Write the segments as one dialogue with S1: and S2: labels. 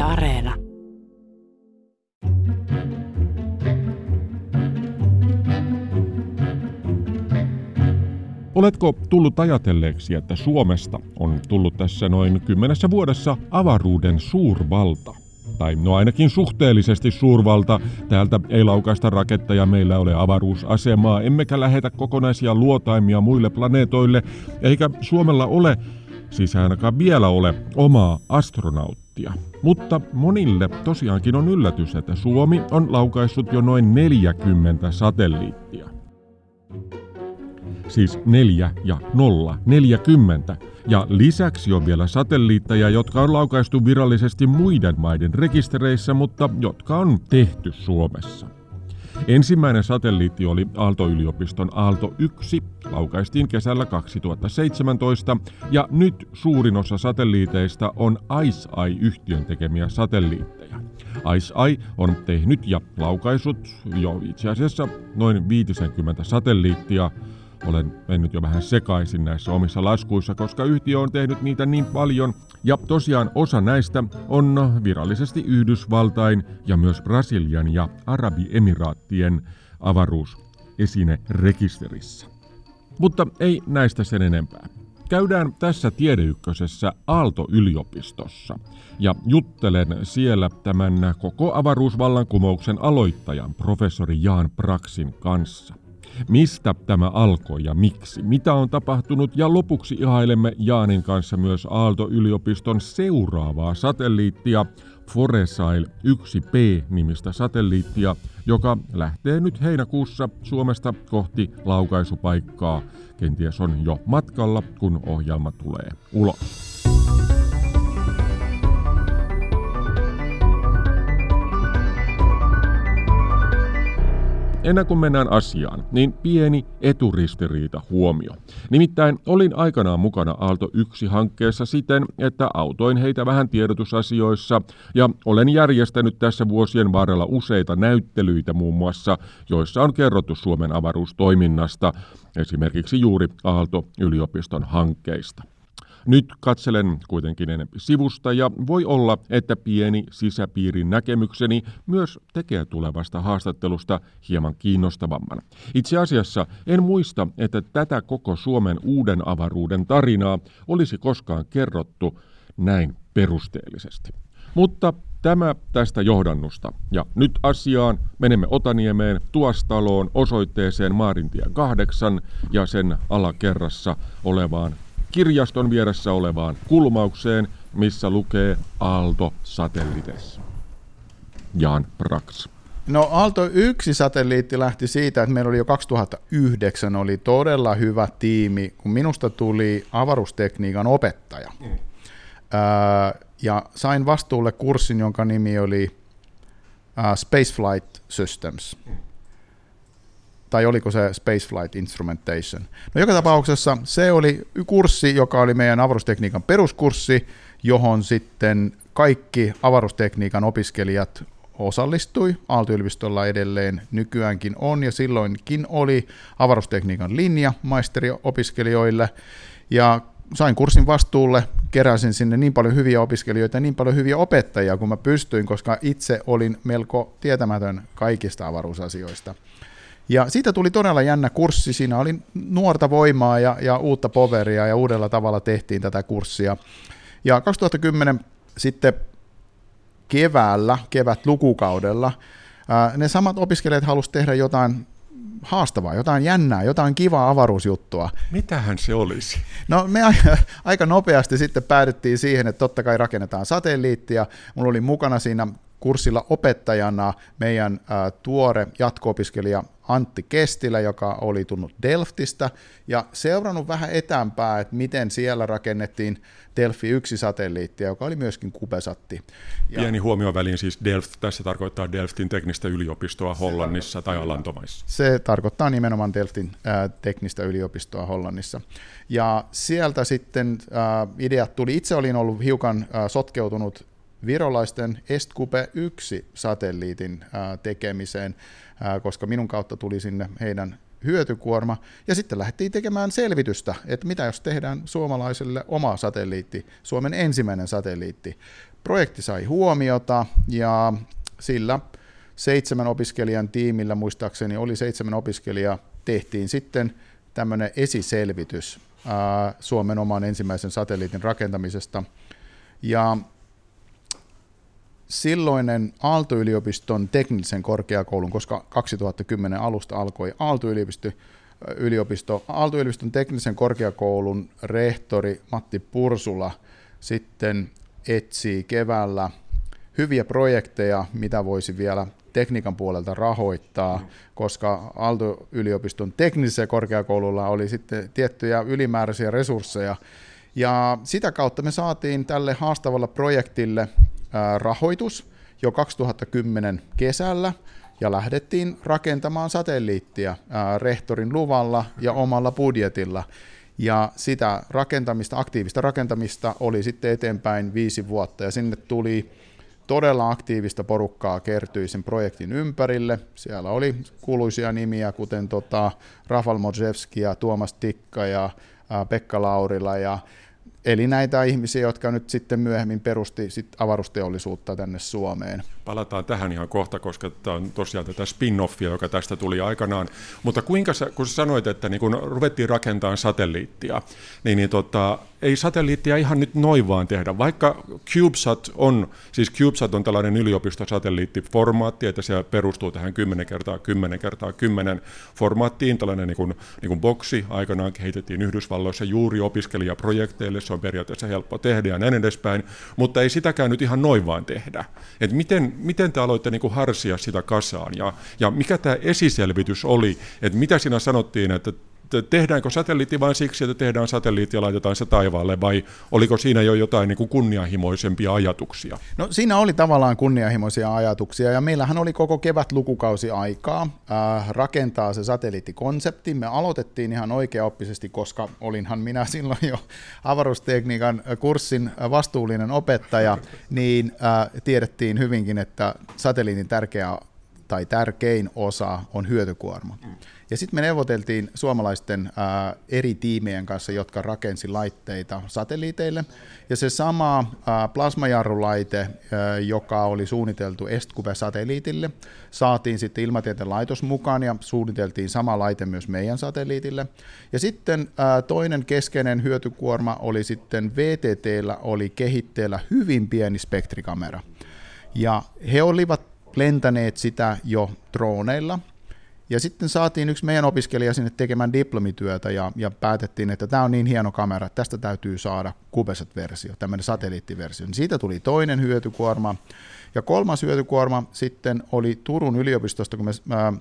S1: Areena.
S2: Oletko tullut ajatelleeksi, että Suomesta on tullut tässä noin 10 vuodessa avaruuden suurvalta? Tai no ainakin suhteellisesti suurvalta. Täältä ei laukaista raketteja, meillä ole avaruusasemaa, emmekä lähetä kokonaisia luotaimia muille planeetoille, eikä Suomella ole, siis ainakaan vielä ole, omaa astronauttia. Mutta monille tosiaankin on yllätys, että Suomi on laukaissut jo noin 40 satelliittia. Siis 4 ja 0, 40. Ja lisäksi on vielä satelliitteja, jotka on laukaistu virallisesti muiden maiden rekistereissä, mutta jotka on tehty Suomessa. Ensimmäinen satelliitti oli Aalto-yliopiston Aalto 1, laukaistiin kesällä 2017, ja nyt suurin osa satelliiteista on ICEYE-yhtiön tekemiä satelliitteja. ICEYE on tehnyt ja laukaissut jo itse asiassa noin 50 satelliittia. Olen mennyt jo vähän sekaisin näissä omissa laskuissa, koska yhtiö on tehnyt niitä niin paljon. Ja tosiaan osa näistä on virallisesti Yhdysvaltain ja myös Brasilian ja Arabiemiraattien avaruusesinerekisterissä. Mutta ei näistä sen enempää. Käydään tässä Tiedeykkösessä Aalto-yliopistossa ja juttelen siellä tämän koko avaruusvallankumouksen aloittajan professori Jan Braxin kanssa. Mistä tämä alkoi ja miksi? Mitä on tapahtunut? Ja lopuksi ihailemme Jaanin kanssa myös Aalto-yliopiston seuraavaa satelliittia, Foresail 1P-nimistä satelliittia, joka lähtee nyt heinäkuussa Suomesta kohti laukaisupaikkaa. Kenties on jo matkalla, kun ohjelma tulee ulos. Ennen kuin mennään asiaan, niin pieni eturistiriita huomio. Nimittäin olin aikanaan mukana Aalto 1-hankkeessa siten, että autoin heitä vähän tiedotusasioissa ja olen järjestänyt tässä vuosien varrella useita näyttelyitä muun muassa, joissa on kerrottu Suomen avaruustoiminnasta, esimerkiksi juuri Aalto-yliopiston hankkeista. Nyt katselen kuitenkin enempi sivusta ja voi olla, että pieni sisäpiirin näkemykseni myös tekee tulevasta haastattelusta hieman kiinnostavamman. Itse asiassa en muista, että tätä koko Suomen uuden avaruuden tarinaa olisi koskaan kerrottu näin perusteellisesti. Mutta tämä tästä johdannusta. Ja nyt asiaan menemme Otaniemeen, Tuostaloon, osoitteeseen Maarintien 8 ja sen alakerrassa olevaan kirjaston vieressä olevaan kulmaukseen, missä lukee Aalto Satellites. Jan Brax.
S3: No Aalto 1-satelliitti lähti siitä, että meillä oli jo 2009 oli todella hyvä tiimi, kun minusta tuli avaruustekniikan opettaja. Ja sain vastuulle kurssin, jonka nimi oli Spaceflight Systems. Tai oliko se Spaceflight Instrumentation. No joka tapauksessa se oli kurssi, joka oli meidän avaruustekniikan peruskurssi, johon sitten kaikki avaruustekniikan opiskelijat osallistui. Aalto-yliopistolla edelleen nykyäänkin on ja silloinkin oli avaruustekniikan linja maisteriopiskelijoille. Ja sain kurssin vastuulle, keräsin sinne niin paljon hyviä opiskelijoita ja niin paljon hyviä opettajia kuin mä pystyin, koska itse olin melko tietämätön kaikista avaruusasioista. Ja siitä tuli todella jännä kurssi, siinä oli nuorta voimaa ja uutta poveria ja uudella tavalla tehtiin tätä kurssia. Ja 2010 sitten kevätlukukaudella ne samat opiskelijat halusivat tehdä jotain haastavaa, jotain jännää, jotain kivaa avaruusjuttua.
S2: Mitähän se olisi?
S3: No me aika nopeasti sitten päädyttiin siihen, että totta kai rakennetaan satelliittia. Mulla oli mukana siinä kurssilla opettajana meidän tuore jatko-opiskelija Antti Kestilä, joka oli tullut Delftistä ja seurannut vähän etäämpää, että miten siellä rakennettiin Delfi 1-satelliittia, joka oli myöskin CubeSatti.
S2: Pieni huomio väliin, siis Delft, tässä tarkoittaa Delftin teknistä yliopistoa Hollannissa tai Alantomaissa.
S3: Se tarkoittaa nimenomaan Delftin teknistä yliopistoa Hollannissa. Ja sieltä sitten ideat tuli, itse olin ollut hiukan sotkeutunut virolaisten EstCube 1-satelliitin tekemiseen, koska minun kautta tuli sinne heidän hyötykuorma, ja sitten lähdettiin tekemään selvitystä, että mitä jos tehdään suomalaiselle oma satelliitti, Suomen ensimmäinen satelliitti. projekti sai huomiota ja sillä 7 opiskelijan tiimillä, muistaakseni oli 7 opiskelijaa, tehtiin sitten tämmöinen esiselvitys Suomen oman ensimmäisen satelliitin rakentamisesta. Ja silloinen Aalto-yliopiston teknillisen korkeakoulun, koska 2010 alusta alkoi Aalto-yliopiston teknillisen korkeakoulun rehtori Matti Pursula sitten etsii keväällä hyviä projekteja, mitä voisi vielä tekniikan puolelta rahoittaa, koska Aalto-yliopiston teknisellä korkeakoululla oli sitten tiettyjä ylimääräisiä resursseja. Ja sitä kautta me saatiin tälle haastavalle projektille rahoitus jo 2010 kesällä, ja lähdettiin rakentamaan satelliittia rehtorin luvalla ja omalla budjetilla. Ja sitä rakentamista, aktiivista rakentamista oli sitten eteenpäin 5 vuotta, ja sinne tuli todella aktiivista porukkaa kertyi sen projektin ympärille. Siellä oli kuuluisia nimiä, kuten Rafal Modrzewski ja Tuomas Tikka ja Pekka Laurila, eli näitä ihmisiä, jotka nyt sitten myöhemmin perusti avaruusteollisuutta tänne Suomeen.
S2: Palataan tähän ihan kohta, koska tämä on tosiaan tätä spin-offia, joka tästä tuli aikanaan. Mutta kuinka kun sanoit, että niin kun ruvettiin rakentamaan satelliittia, niin ei satelliittia ihan nyt noin vaan tehdä. Vaikka CubeSat on tällainen yliopistosatelliittiformaatti, että se perustuu tähän 10x10x10 formaattiin, tällainen niin kuin boksi aikanaan kehitettiin Yhdysvalloissa juuri opiskelijaprojekteille, se on periaatteessa helppo tehdä ja näin edespäin, mutta ei sitäkään nyt ihan noin vaan tehdä. Et miten te aloitte niin kuin harsia sitä kasaan ja mikä tämä esiselvitys oli, että mitä siinä sanottiin, että tehdäänkö satelliitti vain siksi, että tehdään satelliitti ja laitetaan se taivaalle, vai oliko siinä jo jotain niin kuin kunnianhimoisempia ajatuksia?
S3: No siinä oli tavallaan kunnianhimoisia ajatuksia, ja meillähän oli koko kevätlukukausi aikaa rakentaa se satelliittikonsepti. Me aloitettiin ihan oikeaoppisesti, koska olinhan minä silloin jo avaruustekniikan kurssin vastuullinen opettaja, niin tiedettiin hyvinkin, että satelliitin tärkein osa on hyötykuorma. Ja sitten me neuvoteltiin suomalaisten eri tiimien kanssa, jotka rakensi laitteita satelliiteille. Ja se sama plasmajarrulaite, joka oli suunniteltu EstCube-satelliitille, saatiin sitten Ilmatieteen laitos mukaan ja suunniteltiin sama laite myös meidän satelliitille. Ja sitten toinen keskeinen hyötykuorma oli sitten VTT:llä oli kehitteellä hyvin pieni spektrikamera. Ja he olivat lentäneet sitä jo droneilla. Ja sitten saatiin yksi meidän opiskelija sinne tekemään diplomityötä ja päätettiin, että tämä on niin hieno kamera, että tästä täytyy saada CubeSat-versio, tämmöinen satelliittiversio. Siitä tuli toinen hyötykuorma. Ja kolmas hyötykuorma sitten oli Turun yliopistosta, kun me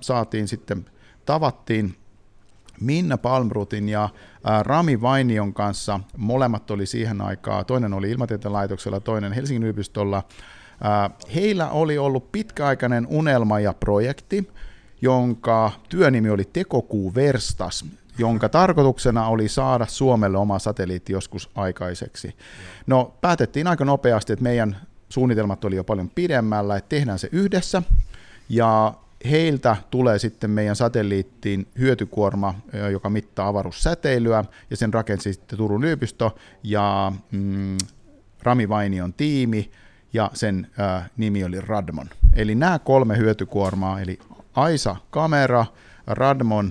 S3: tavattiin Minna Palmruthin ja Rami Vainion kanssa. Molemmat oli siihen aikaan, toinen oli Ilmatieteen laitoksella, toinen Helsingin yliopistolla. Heillä oli ollut pitkäaikainen unelma ja projekti, jonka työnimi oli Tekokuu-verstas, jonka tarkoituksena oli saada Suomelle oma satelliitti joskus aikaiseksi. No, päätettiin aika nopeasti, että meidän suunnitelmat oli jo paljon pidemmällä, että tehdään se yhdessä, ja heiltä tulee sitten meidän satelliittiin hyötykuorma, joka mittaa avaruussäteilyä, ja sen rakensi sitten Turun yliopisto ja Rami Vainion tiimi, ja sen nimi oli Radmon. Eli nämä 3 hyötykuormaa, eli AISA-kamera, Radmon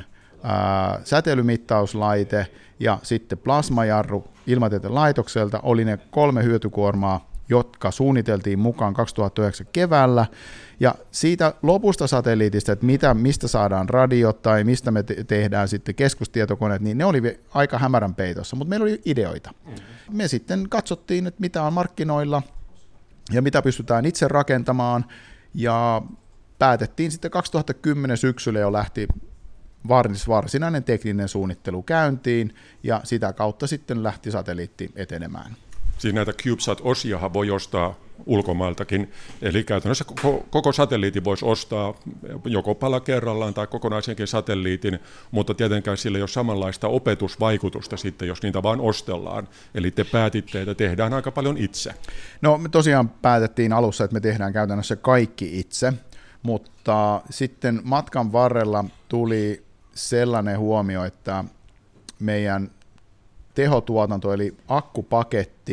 S3: säteilymittauslaite ja sitten plasmajarru Ilmatieteen laitokselta oli ne 3 hyötykuormaa, jotka suunniteltiin mukaan 2009 keväällä. Ja siitä lopusta satelliitista, että mistä saadaan radiot tai mistä me tehdään sitten keskustietokoneet, niin ne oli aika hämärän peitossa, mutta meillä oli ideoita. Me sitten katsottiin, että mitä on markkinoilla ja mitä pystytään itse rakentamaan, ja päätettiin sitten 2010 syksyllä jo lähti varsinainen tekninen suunnittelu käyntiin, ja sitä kautta sitten lähti satelliitti etenemään.
S2: Siis näitä CubeSat-osiahan voi ostaa ulkomailtakin, eli käytännössä koko satelliitin voisi ostaa joko pala kerrallaan tai kokonaisenkin satelliitin, mutta tietenkään sillä ei ole samanlaista opetusvaikutusta sitten, jos niitä vaan ostellaan. Eli te päätitte, että tehdään aika paljon itse.
S3: No me tosiaan päätettiin alussa, että me tehdään käytännössä kaikki itse, mutta sitten matkan varrella tuli sellainen huomio, että meidän tehotuotanto eli akkupaketti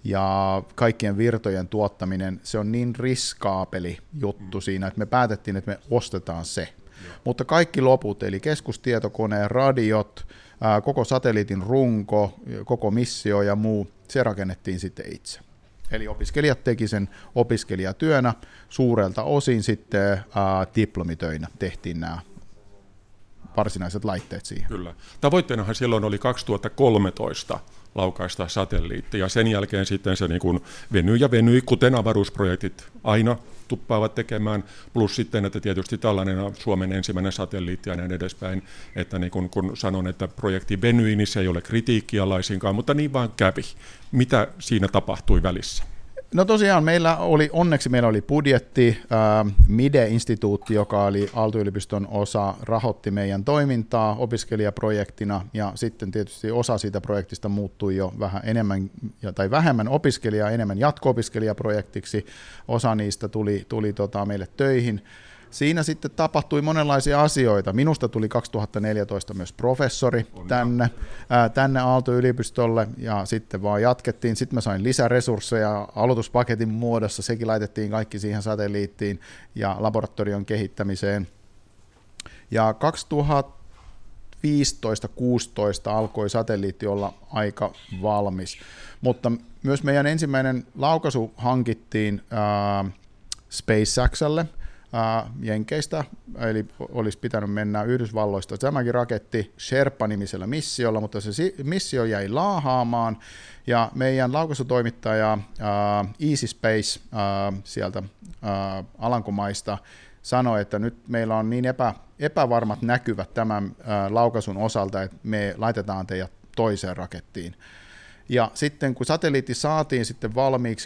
S3: ja kaikkien virtojen tuottaminen, se on niin riskaapeli juttu siinä, että me päätettiin, että me ostetaan se. Mutta kaikki loput, eli keskustietokone, radiot, koko satelliitin runko, koko missio ja muu, se rakennettiin sitten itse. Eli opiskelijat teki sen opiskelijatyönä, suurelta osin sitten diplomitöinä tehtiin nämä varsinaiset laitteet siihen.
S2: Kyllä. Tavoitteenahan silloin oli 2013 laukaista satelliitti, ja sen jälkeen sitten se niin kuin venyi, kuten avaruusprojektit aina tuppaavat tekemään, plus sitten, että tietysti tällainen Suomen ensimmäinen satelliitti ja näin edespäin, että niin kun sanon, että projekti venyi, niin se ei ole kritiikkiä laisinkaan, mutta niin vaan kävi. Mitä siinä tapahtui välissä?
S3: No tosiaan onneksi meillä oli budjetti, MIDE-instituutti, joka oli Aalto-yliopiston osa, rahoitti meidän toimintaa opiskelijaprojektina, ja sitten tietysti osa siitä projektista muuttui jo vähän enemmän tai vähemmän opiskelijaa, enemmän jatko-opiskelijaprojektiksi, osa niistä tuli meille töihin. Siinä sitten tapahtui monenlaisia asioita. Minusta tuli 2014 myös professori tänne Aalto-yliopistolle, ja sitten vaan jatkettiin. Sitten mä sain lisäresursseja aloituspaketin muodossa, sekin laitettiin kaikki siihen satelliittiin ja laboratorion kehittämiseen. Ja 2015-2016 alkoi satelliitti olla aika valmis, mutta myös meidän ensimmäinen laukaisu hankittiin SpaceXalle, Jenkeistä, eli olisi pitänyt mennä Yhdysvalloista tämäkin raketti Sherpa-nimisellä missiolla, mutta se missio jäi laahaamaan, ja meidän laukaisutoimittaja Easy Space sieltä Alankomaista sanoi, että nyt meillä on niin epävarmat näkyvät tämän laukaisun osalta, että me laitetaan teidät toiseen rakettiin. Ja sitten kun satelliitti saatiin sitten valmiiksi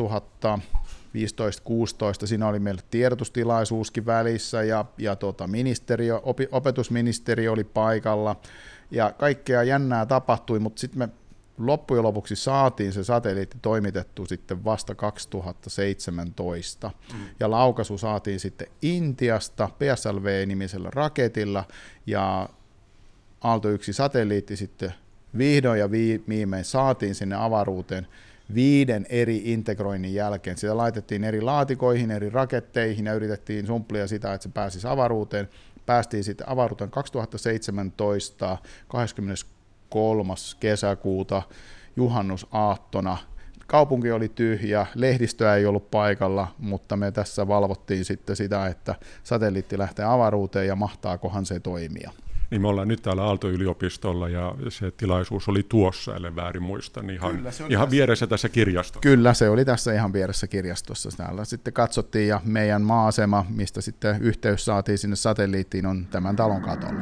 S3: 2015-16, siinä oli meillä tiedotustilaisuuskin välissä, ja opetusministeriö oli paikalla, ja kaikkea jännää tapahtui, mutta sitten me loppujen lopuksi saatiin se satelliitti toimitettu sitten vasta 2017, ja laukaisu saatiin sitten Intiasta PSLV-nimisellä raketilla, ja Aalto-1-satelliitti sitten vihdoin ja viimein saatiin sinne avaruuteen 5 eri integroinnin jälkeen. Sitä laitettiin eri laatikoihin, eri raketteihin ja yritettiin sumplia sitä, että se pääsisi avaruuteen. Päästiin sitten avaruuteen 2017, 23. kesäkuuta juhannusaattona. Kaupunki oli tyhjä, lehdistöä ei ollut paikalla, mutta me tässä valvottiin sitten sitä, että satelliitti lähtee avaruuteen ja mahtaakohan se toimia.
S2: Niin me ollaan nyt täällä Aalto-yliopistolla, ja se tilaisuus oli tuossa, ellen väärin muistan, ihan vieressä tässä kirjastossa.
S3: Kyllä, se oli tässä ihan vieressä kirjastossa. Täällä sitten katsottiin, ja meidän maa-asema, mistä sitten yhteys saatiin sinne satelliittiin, on tämän talon katolla.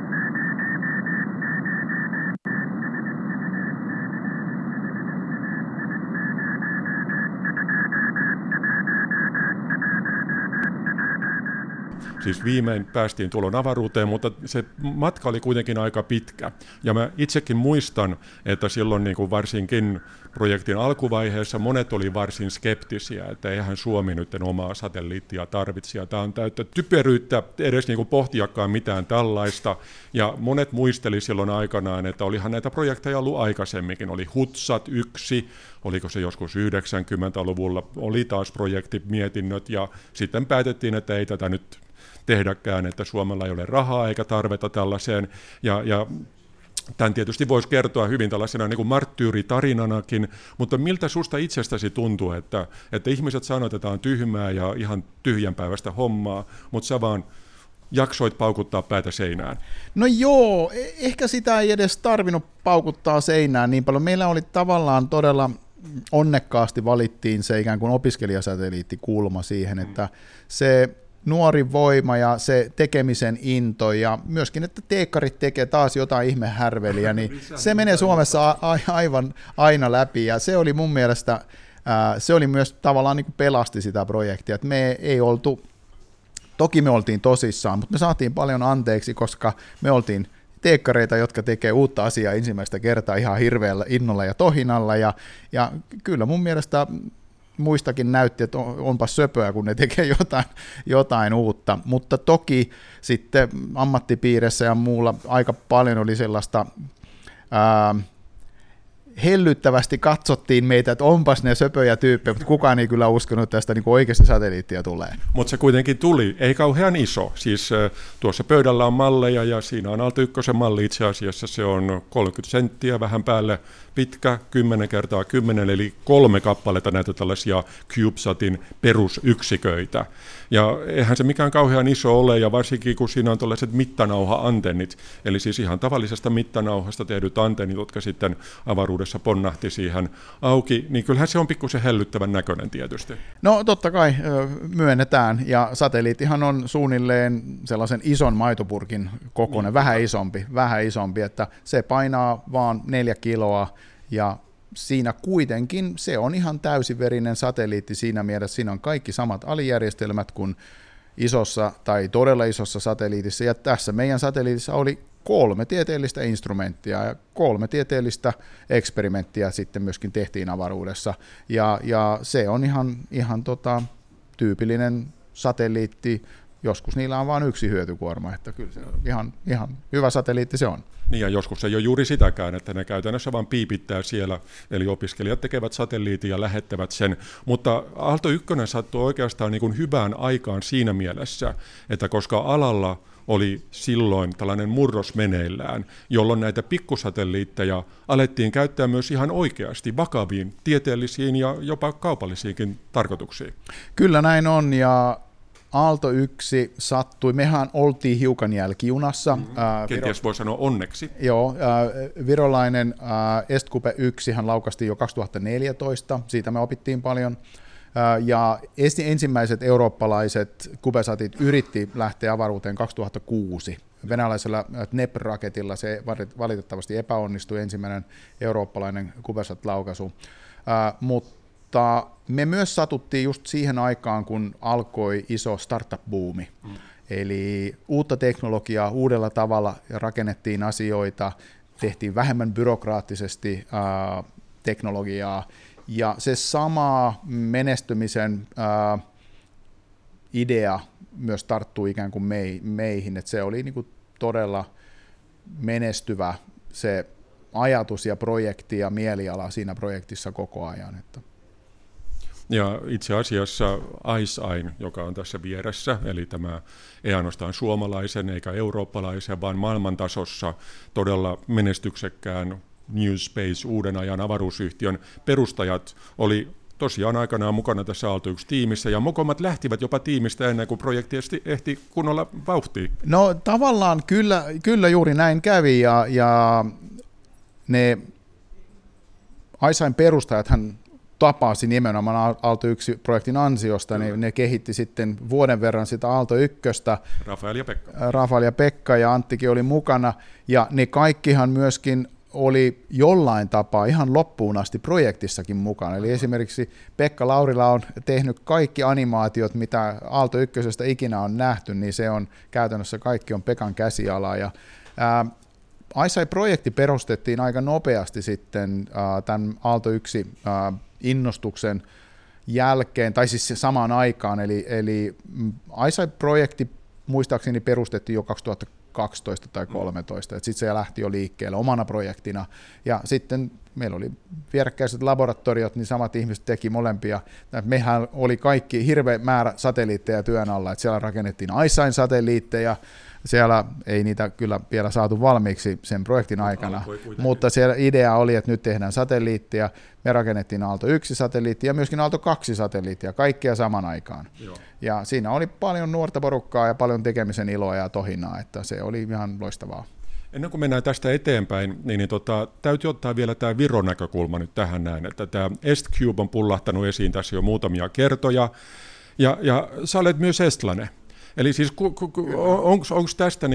S2: Siis viimein päästiin tuolloin avaruuteen, mutta se matka oli kuitenkin aika pitkä. Ja mä itsekin muistan, että silloin niin kuin varsinkin projektin alkuvaiheessa monet oli varsin skeptisiä, että eihän Suomi nyt omaa satelliittia tarvitse. Ja tämä on täyttä typeryyttä edes niin kuin pohtiakaan mitään tällaista. Ja monet muisteli silloin aikanaan, että olihan näitä projekteja ollut aikaisemminkin. Oli Hutsat 1, oliko se joskus 90-luvulla, oli taas projektimietinnöt, ja sitten päätettiin, että ei tätä nyt tehdäkään, että Suomella ei ole rahaa eikä tarvetta tällaiseen, ja tämän tietysti voisi kertoa hyvin tällaisena niin kuin marttyyritarinanakin, mutta miltä susta itsestäsi tuntuu, että ihmiset sanoo, että tämä on tyhmää ja ihan tyhjänpäiväistä hommaa, mutta sä vaan jaksoit paukuttaa päätä seinään?
S3: No joo, ehkä sitä ei edes tarvinnut paukuttaa seinään niin paljon. Meillä oli tavallaan todella onnekkaasti valittiin se ikään kuin opiskelijasatelliittikulma siihen, että se nuori voima ja se tekemisen into ja myöskin, että teekkarit tekee taas jotain ihmehärveliä, niin se menee Suomessa aivan aina läpi, ja se oli mun mielestä, se oli myös tavallaan niin kuin pelasti sitä projektia, että me ei oltu, toki me oltiin tosissaan, mutta me saatiin paljon anteeksi, koska me oltiin teekkareita, jotka tekee uutta asiaa ensimmäistä kertaa ihan hirveällä innolla ja tohinalla, ja kyllä mun mielestä muistakin näytti, että onpa söpöä, kun ne tekee jotain uutta, mutta toki sitten ammattipiirissä ja muulla aika paljon oli sellaista hellyttävästi katsottiin meitä, että onpas ne söpöjä tyyppejä, mutta kukaan ei kyllä uskonut tästä niin kuin oikeasti satelliittia tulee.
S2: Mutta se kuitenkin tuli, ei kauhean iso. Siis tuossa pöydällä on malleja ja siinä on Aalto 1 malli itse asiassa, se on 30 senttiä vähän päälle pitkä, 10x10, eli 3 kappaletta näitä tällaisia CubeSatin perusyksiköitä. Ja eihän se mikään kauhean iso ole, ja varsinkin kun siinä on tällaiset mittanauha-antennit, eli siis ihan tavallisesta mittanauhasta tehdyt antennit, jotka sitten avaruudessa ponnahti siihen auki, niin kyllähän se on pikkusen hellyttävän näköinen tietysti.
S3: No totta kai myönnetään, ja satelliittihan on suunnilleen sellaisen ison maitopurkin kokoinen, vähän isompi, että se painaa vaan 4 kiloa, ja siinä kuitenkin se on ihan täysiverinen satelliitti siinä mielessä, siinä on kaikki samat alijärjestelmät kuin isossa tai todella isossa satelliitissa, ja tässä meidän satelliitissa oli 3 tieteellistä instrumenttia ja 3 tieteellistä eksperimenttiä sitten myöskin tehtiin avaruudessa, ja se on ihan tyypillinen satelliitti, joskus niillä on vain yksi hyötykuorma, että kyllä se on ihan hyvä satelliitti se on.
S2: Niin ja joskus ei ole juuri sitäkään, että ne käytännössä vaan piipittää siellä, eli opiskelijat tekevät satelliitin ja lähettävät sen, mutta Aalto 1 sattuu oikeastaan niin kuin hyvään aikaan siinä mielessä, että koska alalla oli silloin tällainen murros meneillään, jolloin näitä pikkusatelliitteja alettiin käyttää myös ihan oikeasti vakaviin tieteellisiin ja jopa kaupallisiinkin tarkoituksiin.
S3: Kyllä näin on, ja Aalto 1 sattui, mehän oltiin hiukan jälkijunassa.
S2: Kenties voi sanoa onneksi.
S3: Joo, virolainen EstCube 1 hän laukaistiin jo 2014, siitä me opittiin paljon. Ja ensimmäiset eurooppalaiset CubeSatit yritti lähteä avaruuteen 2006. Venäläisellä TNEP-raketilla se valitettavasti epäonnistui, ensimmäinen eurooppalainen CubeSat-laukaisu. Mutta me myös satuttiin just siihen aikaan, kun alkoi iso startup-buumi. Eli uutta teknologiaa uudella tavalla rakennettiin asioita, tehtiin vähemmän byrokraattisesti teknologiaa, ja se sama menestymisen idea myös tarttui ikään kuin meihin, että se oli niin kuin todella menestyvä se ajatus ja projekti ja mieliala siinä projektissa koko ajan. Että.
S2: Ja itse asiassa ICEYE, joka on tässä vieressä, eli tämä ei ainoastaan suomalaisen eikä eurooppalaisen, vaan maailmantasossa todella menestyksekkään New Space, uuden ajan avaruusyhtiön perustajat oli tosiaan aikanaan mukana tässä Aalto 1-tiimissä, ja mokomat lähtivät jopa tiimistä ennen kuin projekti ehti kunnolla vauhtiin.
S3: No tavallaan kyllä juuri näin kävi, ja ne ICEYEn perustajat hän tapasi nimenomaan Aalto 1-projektin ansiosta, niin ne kehitti sitten vuoden verran sitä Aalto 1. Rafael ja Pekka ja Anttikin oli mukana, ja ne kaikkihan myöskin oli jollain tapaa ihan loppuun asti projektissakin mukana. Eli esimerkiksi Pekka Laurila on tehnyt kaikki animaatiot, mitä Aalto 1 ikinä on nähty, niin se on käytännössä kaikki on Pekan käsiala. Ja ICEYE-projekti perustettiin aika nopeasti sitten tämän Aalto 1 innostuksen jälkeen, tai siis samaan aikaan, eli ICEYE-projekti muistaakseni perustettiin jo 2012 tai 2013, että sitten se lähti jo liikkeelle omana projektina, ja sitten meillä oli vierekkäiset laboratoriot, niin samat ihmiset teki molempia. Mehän oli kaikki hirveä määrä satelliitteja työn alla, että siellä rakennettiin ICEYEn satelliitteja, siellä ei niitä kyllä vielä saatu valmiiksi sen projektin aikana, mutta siellä idea oli, että nyt tehdään satelliittia, me rakennettiin Aalto 1-satelliittia ja myöskin Aalto 2-satelliittia, kaikkea saman aikaan. Joo. Ja siinä oli paljon nuorta porukkaa ja paljon tekemisen iloa ja tohinaa, että se oli ihan loistavaa.
S2: Ennen kuin mennään tästä eteenpäin, niin täytyy ottaa vielä tämä Viron näkökulma nyt tähän näin, että tämä EstCube on pullahtanut esiin tässä jo muutamia kertoja, ja sä olet myös estlainen. Eli siis onko tästä,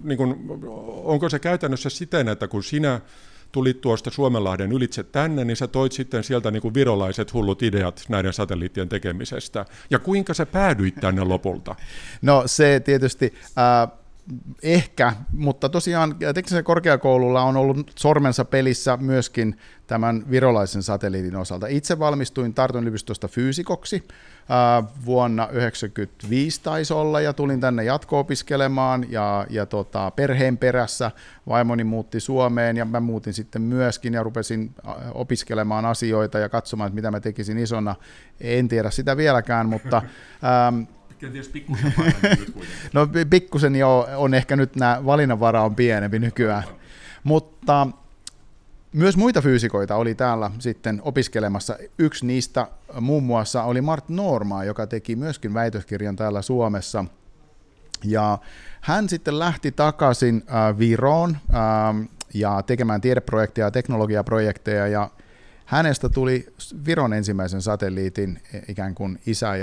S2: onko se käytännössä siten, että kun sinä tulit tuosta Suomenlahden ylitse tänne, niin sä toit sitten sieltä niin kuin virolaiset hullut ideat näiden satelliittien tekemisestä, ja kuinka sä päädyit tänne lopulta?
S3: No se tietysti, ehkä, mutta tosiaan teknisellä korkeakoululla on ollut sormensa pelissä myöskin tämän virolaisen satelliitin osalta. Itse valmistuin Tarton yliopistosta fyysikoksi vuonna 1995 taisi olla, ja tulin tänne jatko-opiskelemaan ja perheen perässä. Vaimoni muutti Suomeen ja mä muutin sitten myöskin ja rupesin opiskelemaan asioita ja katsomaan, että mitä mä tekisin isona. En tiedä sitä vieläkään, mutta
S2: kenties pikkusen paremmin nyt kuitenkin.
S3: No pikkusen jo on ehkä nyt nämä valinnanvara on pienempi nykyään, mutta myös muita fyysikoita oli täällä sitten opiskelemassa. Yksi niistä muun muassa oli Mart Noorma, joka teki myöskin väitöskirjan täällä Suomessa. Ja hän sitten lähti takaisin Viroon ja tekemään tiedeprojekteja ja teknologiaprojekteja, ja hänestä tuli Viron ensimmäisen satelliitin ikään kuin isä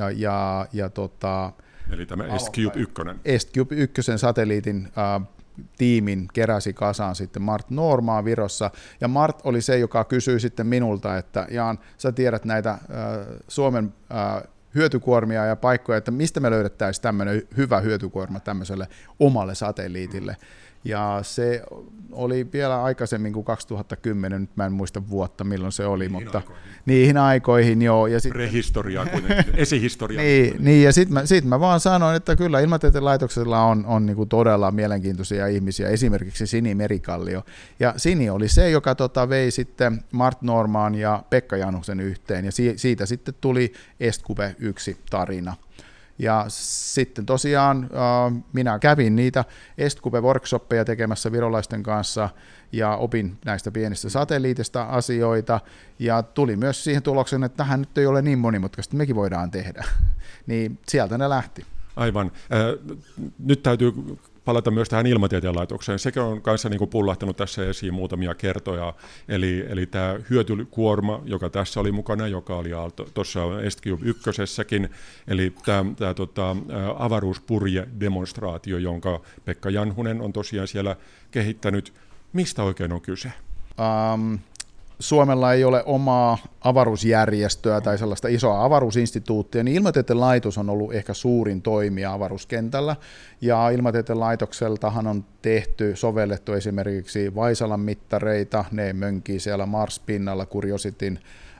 S2: eli tämä EstCube 1.
S3: EstCube 1 satelliitin tiimin keräsi kasaan sitten Mart Noormaa Virossa, ja Mart oli se, joka kysyi sitten minulta, että Jaan, sä tiedät näitä Suomen hyötykuormia ja paikkoja, että mistä me löydettäisiin tämmöinen hyvä hyötykuorma tämmöiselle omalle satelliitille. Ja se oli vielä aikaisemmin kuin 2010, nyt mä en muista vuotta milloin se oli, mutta niihin aikoihin joo.
S2: Prehistoriaa kuitenkin, esihistoriaa.
S3: niin, ja sitten mä vaan sanoin, että kyllä Ilmatieteen laitoksella on niin kuin todella mielenkiintoisia ihmisiä, esimerkiksi Sini Merikallio. Ja Sini oli se, joka vei sitten Mart Noormaan ja Pekka Janhusen yhteen, ja siitä sitten tuli EstCube 1 tarina. Ja sitten tosiaan minä kävin niitä EstCube-workshoppeja tekemässä virolaisten kanssa ja opin näistä pienistä satelliitista asioita, ja tuli myös siihen tulokseen, että tähän nyt ei ole niin monimutkaista, mekin voidaan tehdä. Niin sieltä ne lähti.
S2: Aivan. Nyt täytyy palata myös tähän Ilmatieteen laitokseen. Sekin on kanssa niin kuin pullahtanut tässä esiin muutamia kertoja. Eli tämä hyötykuorma, joka tässä oli mukana, joka oli tuossa EstCube 1:ssäkin, eli tämä avaruuspurje-demonstraatio, jonka Pekka Janhunen on tosiaan siellä kehittänyt. Mistä oikein on kyse?
S3: Suomella ei ole omaa avaruusjärjestöä tai sellaista isoa avaruusinstituuttia, niin Ilmatieteen laitos on ollut ehkä suurin toimija avaruuskentällä, ja Ilmatieteen laitokseltahan on sovellettu esimerkiksi Vaisalan mittareita, ne mönkii siellä Mars-pinnalla Curiosityn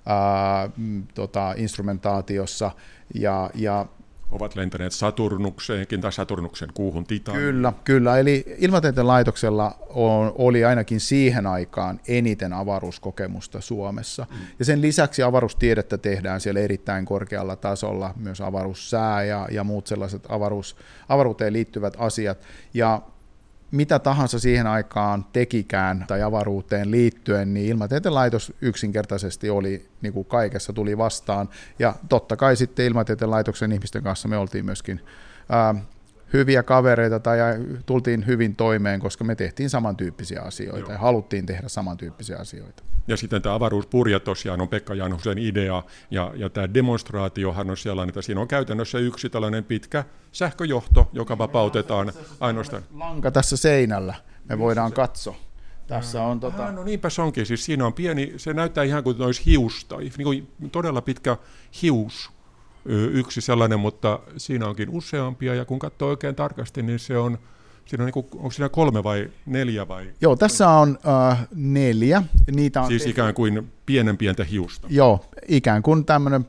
S3: instrumentaatiossa, ja
S2: ovat lentäneet Saturnukseenkin tai Saturnuksen kuuhun Titaniin.
S3: Kyllä, eli Ilmatieteen laitoksella oli ainakin siihen aikaan eniten avaruuskokemusta Suomessa. Ja sen lisäksi avaruustiedettä tehdään siellä erittäin korkealla tasolla, myös avaruussää ja muut sellaiset avaruuteen liittyvät asiat. Ja mitä tahansa siihen aikaan tekikään tai avaruuteen liittyen, niin Ilmatieteen laitos yksinkertaisesti oli, niin kuin kaikessa tuli vastaan. Ja totta kai sitten Ilmatieteen laitoksen ihmisten kanssa me oltiin myöskin hyviä kavereita tai tultiin hyvin toimeen, koska me tehtiin samantyyppisiä asioita ja haluttiin tehdä samantyyppisiä asioita.
S2: Ja sitten tämä avaruuspurje tosiaan on Pekka Janhusen idea, ja tämä demonstraatiohan on sellainen, että siinä on käytännössä yksi tällainen pitkä sähköjohto, joka vapautetaan ainoastaan.
S3: Lanka tässä seinällä, me voidaan katsoa. Tässä on
S2: No niinpä se onkin, siis siinä on pieni, se näyttää ihan kuin olisi hiusta, niin kuin todella pitkä hius. Yksi sellainen, mutta siinä onkin useampia, ja kun katsoo oikein tarkasti, niin siinä on niin kuin, onko siinä 3 vai 4 vai?
S3: Joo, tässä on 4. Niitä on
S2: siis ikään kuin pientä hiusta.
S3: Joo, ikään kuin tämmöinen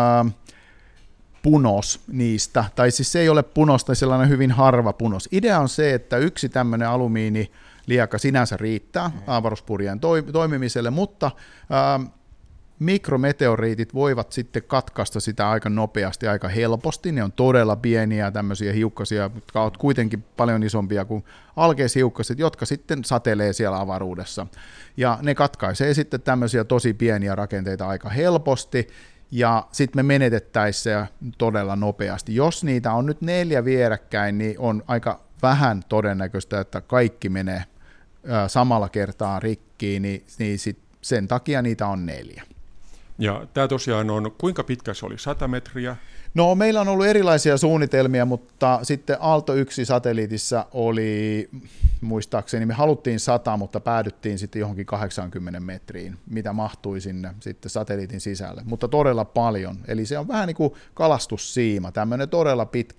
S3: punos niistä, tai siis se ei ole punosta, sellainen hyvin harva punos. Idea on se, että yksi tämmöinen alumiinilieka sinänsä riittää avaruuspurjeen toimimiselle, mutta mikrometeoriitit voivat sitten katkaista sitä aika nopeasti, aika helposti. Ne on todella pieniä tämmöisiä hiukkasia, jotka ovat kuitenkin paljon isompia kuin alkeishiukkaset, jotka sitten satelee siellä avaruudessa. Ja ne katkaisee sitten tämmöisiä tosi pieniä rakenteita aika helposti, ja sitten me menetettäisiin se todella nopeasti. Jos niitä on nyt 4 vierekkäin, niin on aika vähän todennäköistä, että kaikki menee samalla kertaa rikkiin, niin sit sen takia niitä on 4.
S2: Ja tämä tosiaan on, kuinka pitkä se oli, 100 metriä?
S3: No meillä on ollut erilaisia suunnitelmia, mutta sitten Aalto 1 satelliitissa oli, muistaakseni me haluttiin 100, mutta päädyttiin sitten johonkin 80 metriin, mitä mahtui sinne sitten satelliitin sisälle, mutta todella paljon. Eli se on vähän niin kuin kalastussiima, tämmöinen todella pitkä